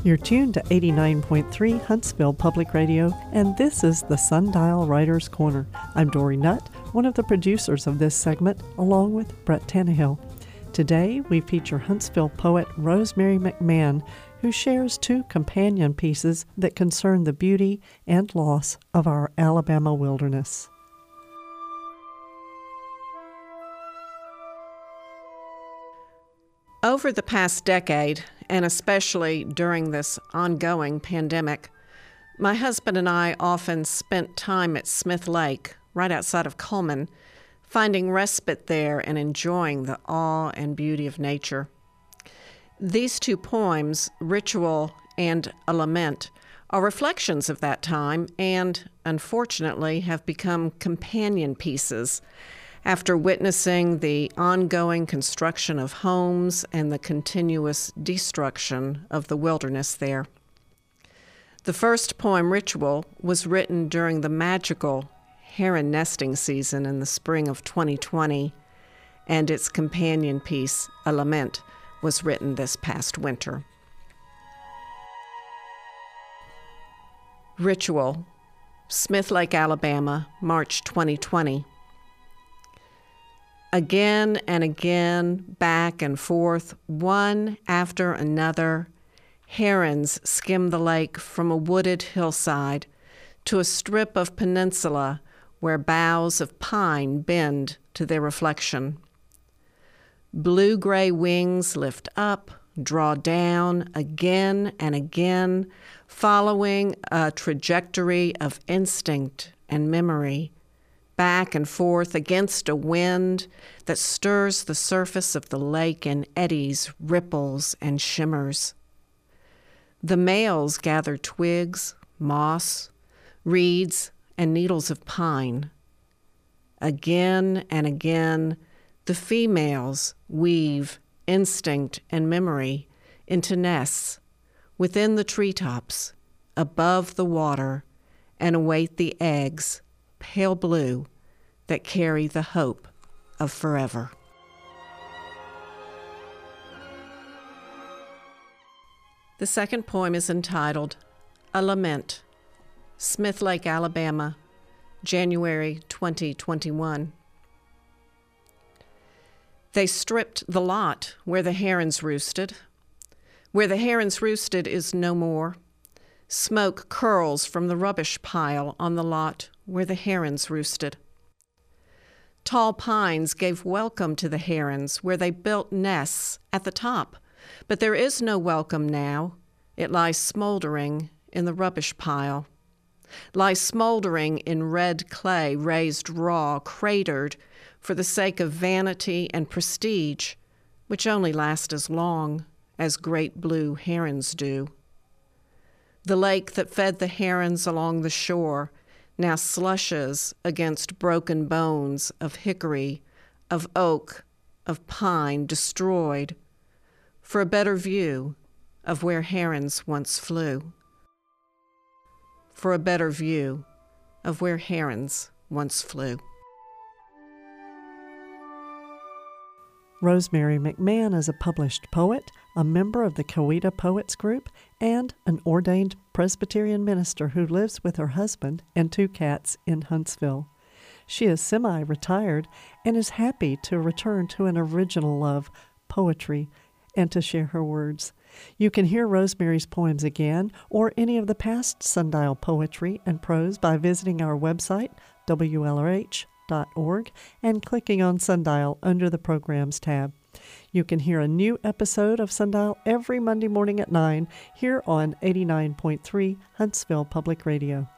You're tuned to 89.3 Huntsville Public Radio, and this is the Sundial Writers Corner. I'm Dory Nutt, one of the producers of this segment, along with Brett Tannehill. Today, we feature Huntsville poet Rosemary McMahon, who shares two companion pieces that concern the beauty and loss of our Alabama wilderness. Over the past decade, and especially during this ongoing pandemic, my husband and I often spent time at Smith Lake, right outside of Cullman, finding respite there and enjoying the awe and beauty of nature. These two poems, Ritual and A Lament, are reflections of that time and, unfortunately, have become companion pieces after witnessing the ongoing construction of homes and the continuous destruction of the wilderness there. The first poem, Ritual, was written during the magical heron nesting season in the spring of 2020, and its companion piece, A Lament, was written this past winter. Ritual, Smith Lake, Alabama, March 2020. Again and again, back and forth, one after another, herons skim the lake from a wooded hillside to a strip of peninsula where boughs of pine bend to their reflection. Blue-gray wings lift up, draw down again and again, following a trajectory of instinct and memory, back and forth against a wind that stirs the surface of the lake in eddies, ripples, and shimmers. The males gather twigs, moss, reeds, and needles of pine. Again and again, the females weave instinct and memory into nests within the treetops, above the water, and await the eggs, pale blue, that carry the hope of forever. The second poem is entitled A Lament, Smith Lake, Alabama, January 2021. They stripped the lot where the herons roosted. Where the herons roosted is no more. Smoke curls from the rubbish pile on the lot where the herons roosted. Tall pines gave welcome to the herons where they built nests at the top, but there is no welcome now. It lies smoldering in the rubbish pile. Lies smoldering in red clay, raised raw, cratered for the sake of vanity and prestige, which only last as long as great blue herons do. The lake that fed the herons along the shore now slushes against broken bones of hickory, of oak, of pine destroyed, for a better view of where herons once flew. For a better view of where herons once flew. Rosemary McMahon is a published poet, a member of the Coweta Poets Group, and an ordained Presbyterian minister who lives with her husband and two cats in Huntsville. She is semi-retired and is happy to return to an original love, poetry, and to share her words. You can hear Rosemary's poems again or any of the past Sundial poetry and prose by visiting our website, WLRH.org, and clicking on Sundial under the Programs tab. You can hear a new episode of Sundial every Monday morning at 9 here on 89.3 Huntsville Public Radio.